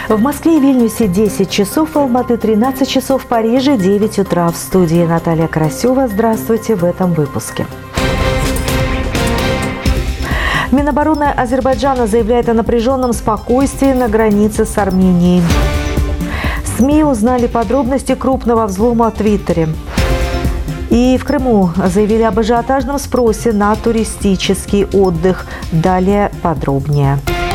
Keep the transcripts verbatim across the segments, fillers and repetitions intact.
В Москве и Вильнюсе десять часов, в Алматы тринадцать часов, в Париже девять утра. В студии Наталья Красева. Здравствуйте в этом выпуске. Минобороны Азербайджана заявляет о напряженном спокойствии на границе с Арменией. СМИ узнали подробности крупного взлома в Твиттере. И в Крыму заявили об ажиотажном спросе на туристический отдых. Далее подробнее.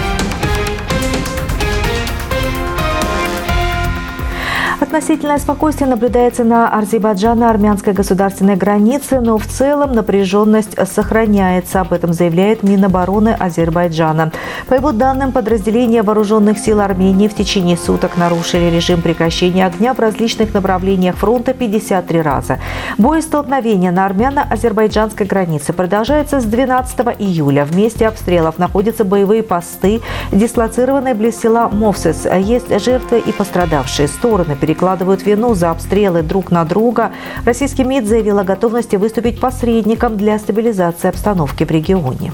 Относительное спокойствие наблюдается на азербайджано-армянской государственной границе, но в целом напряженность сохраняется. Об этом заявляет Минобороны Азербайджана. По его данным, подразделения вооруженных сил Армении в течение суток нарушили режим прекращения огня в различных направлениях фронта пятьдесят три раза. Боестолкновение на армяно-азербайджанской границе продолжается с двенадцатого июля. В месте обстрелов находятся боевые посты, дислоцированные близ села Мовсес. Есть жертвы и пострадавшие. Стороны перекладывают вину за обстрелы друг на друга. Российский МИД заявил о готовности выступить посредником для стабилизации обстановки в регионе.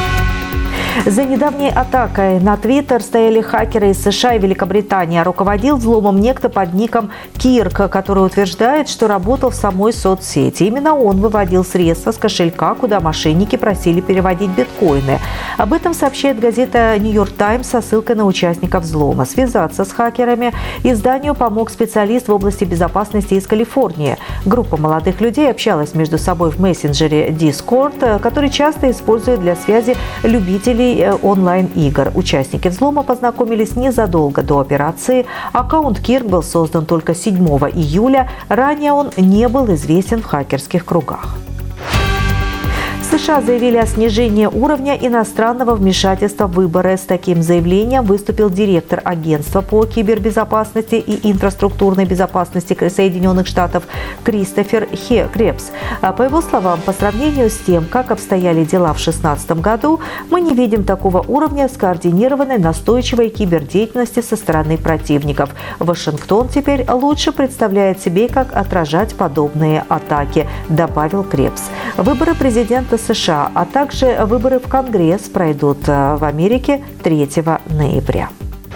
За недавней атакой на Твиттер стояли хакеры из США и Великобритании. Руководил взломом некто под ником Кирк, который утверждает, что работал в самой соцсети. Именно он выводил средства с кошелька, куда мошенники просили переводить биткоины. Об этом сообщает газета «Нью-Йорк Таймс» со ссылкой на участников взлома. Связаться с хакерами изданию помог специалист в области безопасности из Калифорнии. Группа молодых людей общалась между собой в мессенджере Discord, который часто используют для связи любителей онлайн-игр. Участники взлома познакомились незадолго до операции. Аккаунт Кирк был создан только седьмого июля. Ранее он не был известен в хакерских кругах. США заявили о снижении уровня иностранного вмешательства в выборы. С таким заявлением выступил директор Агентства по кибербезопасности и инфраструктурной безопасности Соединенных Штатов Кристофер Крепс. По его словам, по сравнению с тем, как обстояли дела в две тысячи шестнадцатом году, мы не видим такого уровня скоординированной настойчивой кибердеятельности со стороны противников. Вашингтон теперь лучше представляет себе, как отражать подобные атаки, добавил Крепс. Выборы президента США, а также выборы в Конгресс пройдут в Америке третьего ноября.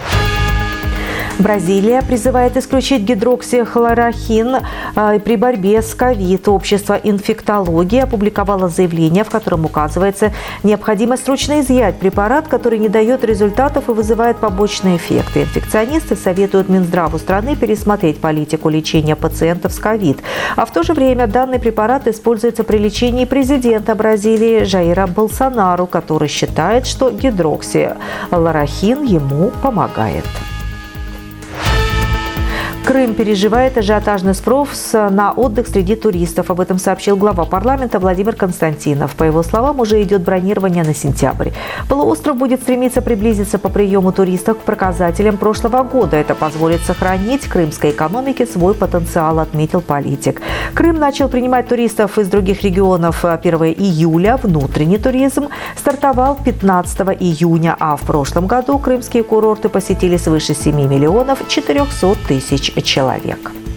Бразилия призывает исключить гидроксихлорохин при борьбе с ковид. Общество инфектологии опубликовало заявление, в котором указывается необходимость срочно изъять препарат, который не дает результатов и вызывает побочные эффекты. Инфекционисты советуют Минздраву страны пересмотреть политику лечения пациентов с ковид. А в то же время данный препарат используется при лечении президента Бразилии Жаира Болсонару, который считает, что гидроксихлорохин ему помогает. Крым переживает ажиотажный спрос на отдых среди туристов. Об этом сообщил глава парламента Владимир Константинов. По его словам, уже идет бронирование на сентябрь. Полуостров будет стремиться приблизиться по приему туристов к показателям прошлого года. Это позволит сохранить крымской экономике свой потенциал, отметил политик. Крым начал принимать туристов из других регионов первого июля. Внутренний туризм стартовал пятнадцатого июня, а в прошлом году крымские курорты посетили свыше семи миллионов четырехсот тысяч человек.